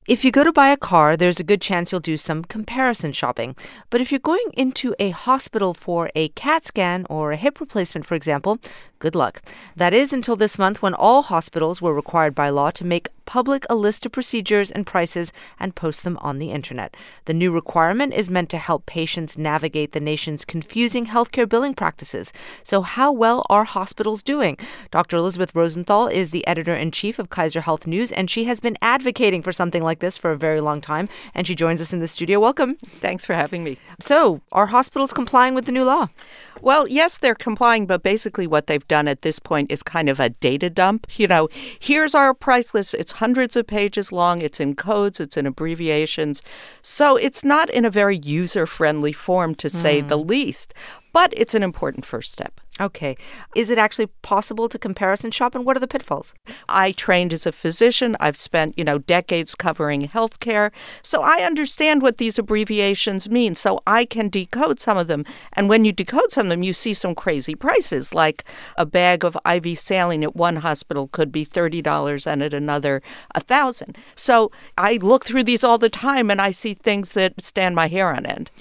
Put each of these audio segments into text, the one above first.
If you go to buy a car, there's a good chance you'll do some comparison shopping. But if you're going into a hospital for a CAT scan or a hip replacement, for example, good luck. That is until this month when all hospitals were required by law to make public a list of procedures and prices and post them on the internet. The new requirement is meant to help patients navigate the nation's confusing healthcare billing practices. So how well are hospitals doing? Dr. Elizabeth Rosenthal is the editor-in-chief of Kaiser Health News, and she has been advocating for something like this for a very long time, and she joins us in the studio. Welcome. Thanks for having me. So, are hospitals complying with the new law? Well, yes, they're complying, but basically what they've done at this point is kind of a data dump. Here's our price list. It's hundreds of pages long. It's in codes. It's in abbreviations. So it's not in a very user-friendly form, to say the least, but it's an important first step. Okay. Is it actually possible to comparison shop, and what are the pitfalls? I trained as a physician. I've spent, decades covering healthcare. So I understand what these abbreviations mean. So I can decode some of them. And when you decode some of them, you see some crazy prices, like a bag of IV saline at one hospital could be $30 and at another $1,000. So I look through these all the time and I see things that stand my hair on end.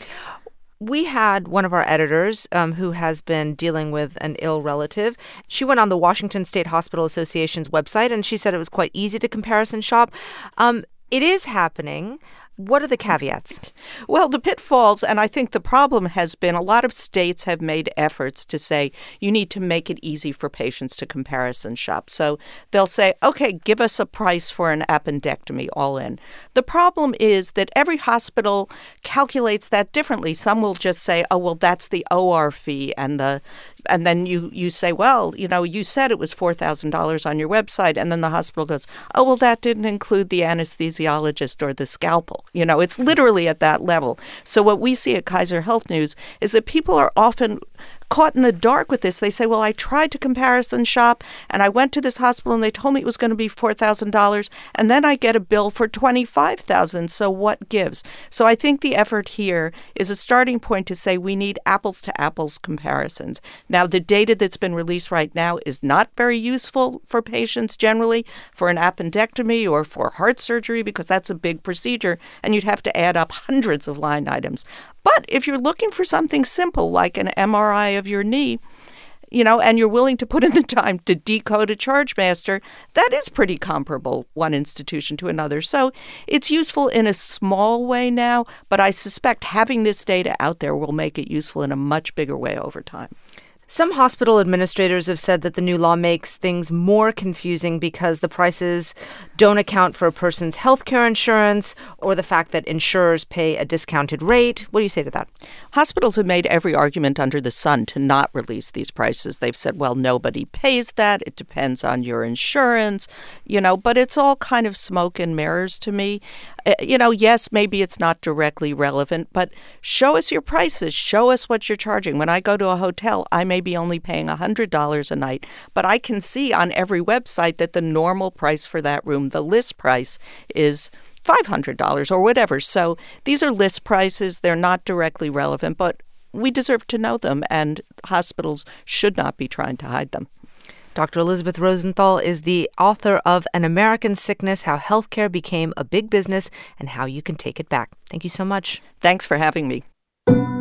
We had one of our editors who has been dealing with an ill relative. She went on the Washington State Hospital Association's website, and she said it was quite easy to comparison shop. It is happening. What are the caveats? Well, the pitfalls, and I think the problem has been a lot of states have made efforts to say you need to make it easy for patients to comparison shop. So they'll say, okay, give us a price for an appendectomy all in. The problem is that every hospital calculates that differently. Some will just say, oh, well, that's the OR fee, and then you say, well, you said it was $4,000 on your website. And then the hospital goes, oh, well, that didn't include the anesthesiologist or the scalpel. It's literally at that level. So what we see at Kaiser Health News is that people are often caught in the dark with this. They say, well, I tried to comparison shop and I went to this hospital and they told me it was going to be $4,000 and then I get a bill for $25,000. So what gives? So I think the effort here is a starting point to say we need apples to apples comparisons. Now, the data that's been released right now is not very useful for patients generally for an appendectomy or for heart surgery because that's a big procedure and you'd have to add up hundreds of line items. But if you're looking for something simple like an MRI of your knee, and you're willing to put in the time to decode a ChargeMaster, that is pretty comparable, one institution to another. So it's useful in a small way now, but I suspect having this data out there will make it useful in a much bigger way over time. Some hospital administrators have said that the new law makes things more confusing because the prices don't account for a person's health care insurance or the fact that insurers pay a discounted rate. What do you say to that? Hospitals have made every argument under the sun to not release these prices. They've said, well, nobody pays that. It depends on your insurance, but it's all kind of smoke and mirrors to me. Yes, maybe it's not directly relevant, but show us your prices. Show us what you're charging. When I go to a hotel, I may be only paying $100 a night, but I can see on every website that the normal price for that room, the list price, is $500 or whatever. So these are list prices. They're not directly relevant, but we deserve to know them, and hospitals should not be trying to hide them. Dr. Elizabeth Rosenthal is the author of An American Sickness, How Healthcare Became a Big Business and How You Can Take It Back. Thank you so much. Thanks for having me.